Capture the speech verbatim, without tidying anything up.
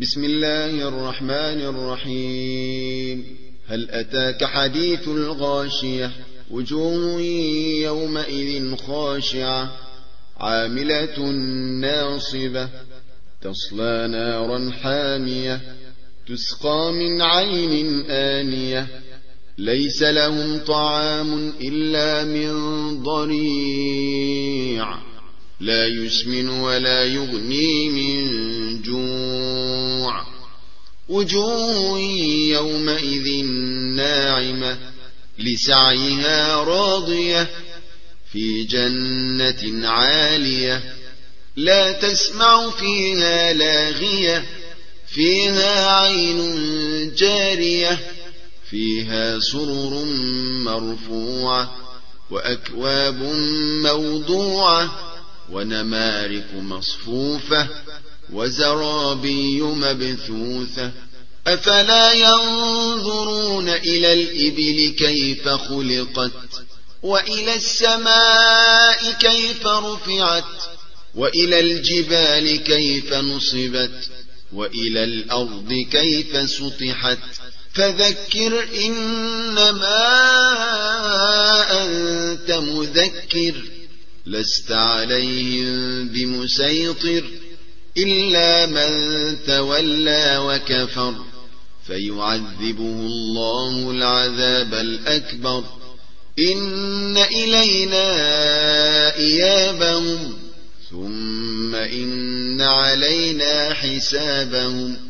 بسم الله الرحمن الرحيم. هل أتاك حديث الغاشية؟ وجوه يومئذ خاشعة عاملة ناصبة تصلى نارا حامية تسقى من عين آنية ليس لهم طعام إلا من ضريع لا يسمن ولا يغني من جوع. وجوه يومئذ ناعمة لسعيها راضية في جنة عالية لا تسمع فيها لاغية فيها عين جارية فيها سرر مرفوعة وأكواب موضوعة ونمارق مصفوفة وزرابي مبثوثة. أفلا ينظرون إلى الإبل كيف خلقت وإلى السماء كيف رفعت وإلى الجبال كيف نصبت وإلى الأرض كيف سطحت. فذكر إنما أنت مذكر لست عليهم بمسيطر إلا من تولى وكفر فيعذبه الله العذاب الأكبر. إن إلينا إيابهم ثم إن علينا حسابهم.